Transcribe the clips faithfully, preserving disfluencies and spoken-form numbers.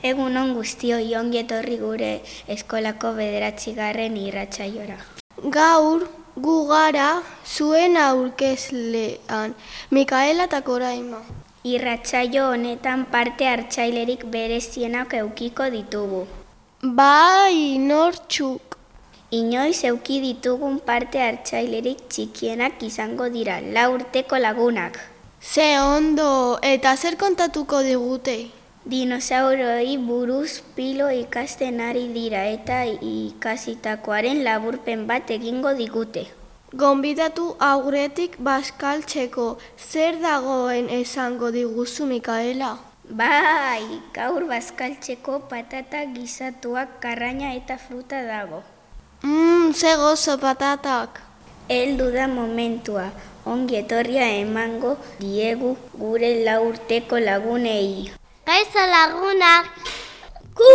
Egun on guztioi, ongi etorri gure eskolako bederatzigarren irratsaiora. Gaur gu gara zuen aurkezlean, Mikaela eta Koraima. Irratsaio honetan parte hartzailerik berezienak eukiko ditugu. Bai, nortzuk. Inoiz euki ditugun parte hartzailerik txikienak izango dira, lau urteko lagunak. Ze ondo, eta zer kontatuko digute? Dinosauroi buruz pilo ikasten ari dira eta ikasitakoaren laburpen bat egingo digute. Gonbidatu aurretik bazkaltzeko, zer dagoen esango diguzu, Mikaela? Bai, gaur bazkaltzeko patata gizatuak, karraina eta fruta dago. Mmm, ze gozo patatak. Heldu da momentua, ongi etorria emango diegu gure lau urteko lagunei. Kaixo lagunak, gu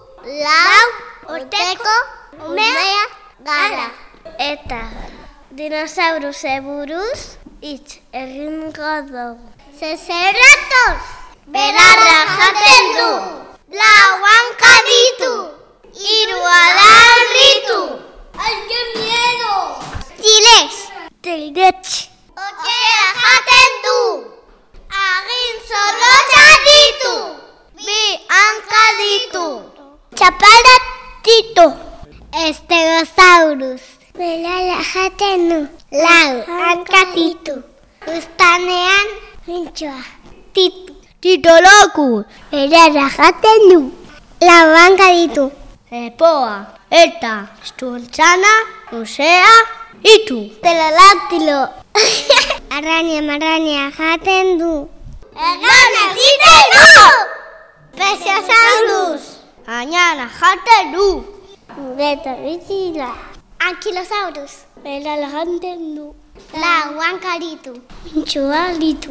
lau urteko umea gara. Eta dinosauruse buruz hitz egingo dugu. Zeceratoz, belarra jaten du, lau hanka ditu, hiru adar ditu. ¡Ay, qué miedo! Tiles, tiletx, okela jaten du. Agin zorrotza ditu, bi hanka ditu, txapala ditu. Estegosaurus, belarra jaten du, lau hanka ditu. Uztanean pintxoa ditu. Titoloku, belarra jaten du, lau hanka ditu. Lepoa eta zuntzana luzea ditu. Pterodáctilo. Arraina marraina jaten du. Egana egiten du! Plesiosaurus. Añana jaten du. Beta bizila. Ankylosaurus. Belarra jaten du. Lau hanka ditu. Pintxoa ditu.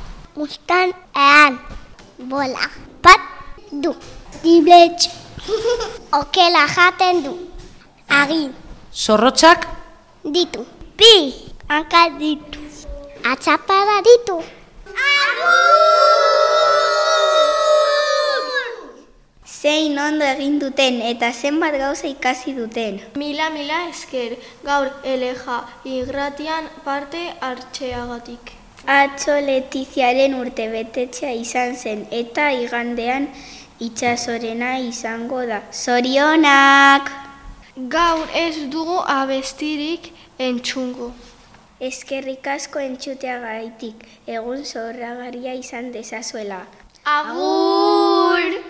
Uztanean bola bat du. Dibletx. Okela jaten du. Agin zorrotzak ditu. Bi hanka ditu. Atxapada ditu. Zein ondo egin duten eta zenbat gauza ikasi duten. Mila mila esker, gaur eleja irratian parte hartzeagatik. Atzo Letiziaren urtebetetzea izan zen eta igandean itxasorena izango da. Zorionak! Gaur ez dugu abestirik entzungo. Eskerrik asko entzuteagaitik, egun zoragarria izan dezazuela. Agur!